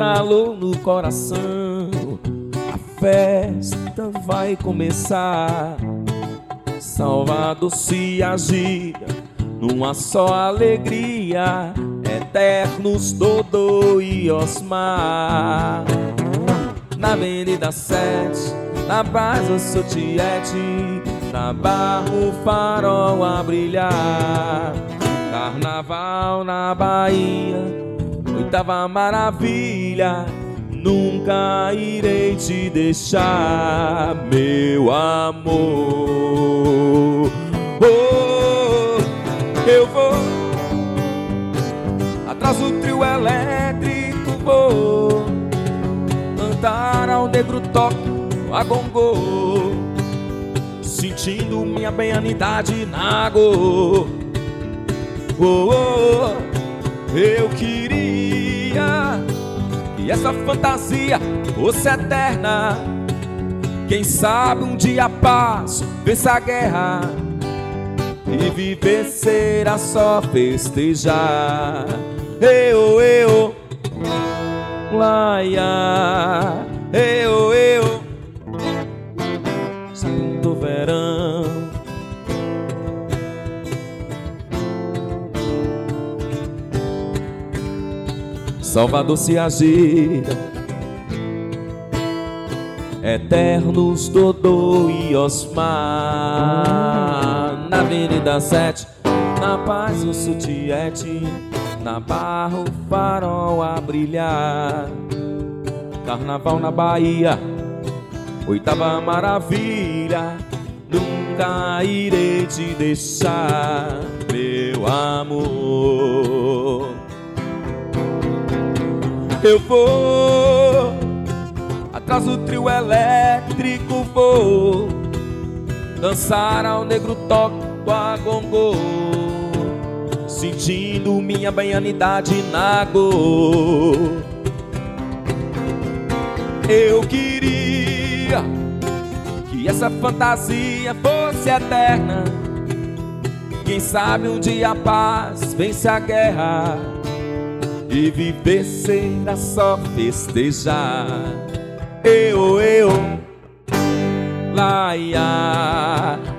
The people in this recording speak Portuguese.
calor no coração. A festa vai começar. Salvador se agita numa só alegria. Eternos Dodô e Osmar. Na Avenida 7, na paz eu sou Tiete, na Barra o farol a brilhar. Carnaval na Bahia, oitava maravilha. Nunca irei te deixar, meu amor. Oh, eu vou atrás do trio elétrico, vou cantar ao negro toque a gongô, sentindo minha baianidade na go. Oh, oh, eu queria que essa fantasia fosse eterna. Quem sabe um dia a paz vença a guerra e viver será só festejar. Eu, laia, eu, segundo verão. Salvador se agita, eternos Dodô e Osmar. Na Avenida 7, na paz o sou Tiete, na Barra o farol a brilhar. Carnaval na Bahia, oitava maravilha. Nunca irei te deixar, meu amor. Eu vou atrás do trio elétrico, vou dançar ao negro toque a gongô, sentindo minha baianidade na go. Eu queria que essa fantasia fosse eterna. Quem sabe um dia a paz vence a guerra e viver será só festejar. Eu, laia,